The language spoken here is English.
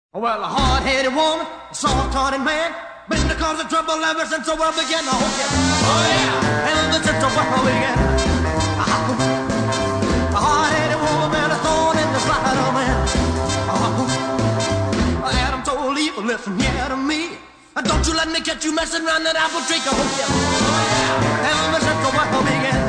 Well, a hard-headed woman, a soft-hearted man, been the cause of trouble ever since the world began. Oh yeah, ever since the world began. A hard-headed woman, man, a thorn in the side of man. Adam told Eve, listen here to me. Don't you let me catch you messing around that apple tree. Oh yeah, ever since the world began.